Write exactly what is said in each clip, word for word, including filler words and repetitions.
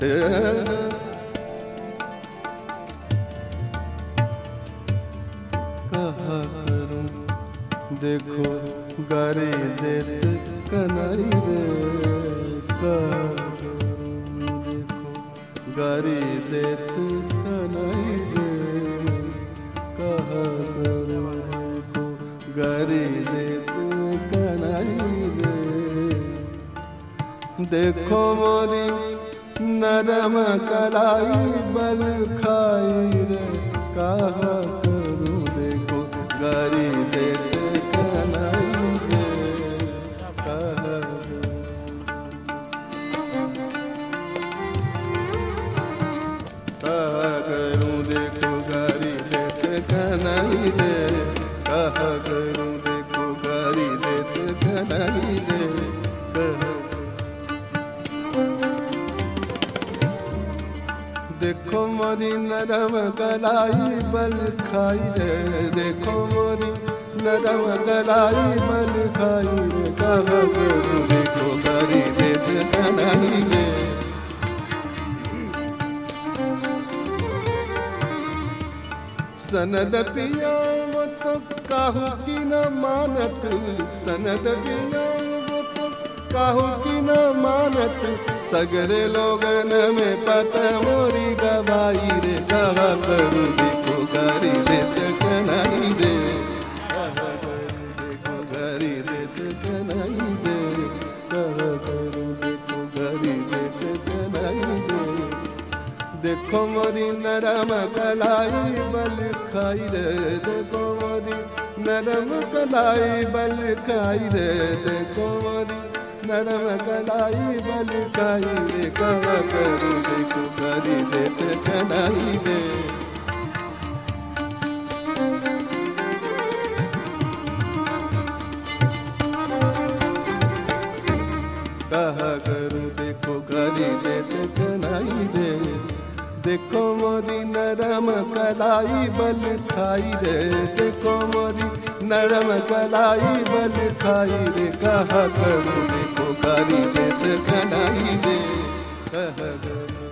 कहा करूं देखो गारी देत कनाई रे, कहा करूं देखो गारी देत कनाई रे, कहा करूं देखो गारी देत कनाई रे। देखो मोरी नरम कलाई बल खाई रे, कहा करूं देखो गारी देते कनाई रे, कहा करूं देखो गारी देते कनाई रे, कहा करूं देखो गारी देते कनाई रे, कहा देखो मोरी नरम कलाई बल खाई रे, देखो मोरी नरम कलाई बल खाई रे, कहा करूं देखो गारी देत कनाई रे। सनद पिया वो तो काहू की न मानत, सनद पिया वो तो काहू की न मानत, सगरे लोगन में पत मोरी गवाई रे, कहा करूं देखो गारी देत कनाई रे, कहा करूं देखो गारी देत कनाई रे, कहा करूं देखो गारी देत कनाई रे। देखो मोरी नरम कलाई बल खाई रे, देखो मोरी नरम कलाई बल खाई रे, देखो मोरी नरम कलाई बल खाई रे, कहा करूं देखो गारी देत कनाई रे। कहा करूं देखो गारी देत कनाई रे। देखो मोरी नरम कलाई बल खाई रे, देखो मोरी नरम कलाई बल खाई रे, कहा करूं देखो गारी देत कनाई रे, कहा करूं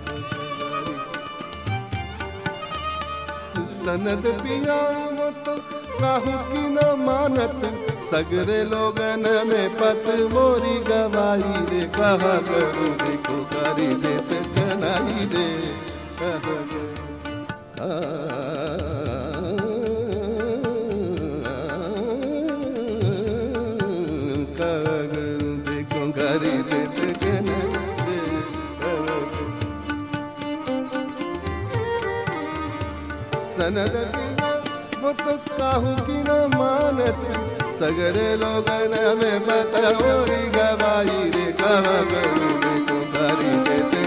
सनद पिया वो तो काहू की न मानत, सगरे लोगन में पत मोरी गवाई रे, कहा करूं देखो गारी देत कनाई रे, कहा करूं देखो गारी देत कनाई रे। सनद पिया वो तो काहू की न मानत, सगरे लोगन में पत मोरी गवाई रे, कहा करूं देखो गारी देत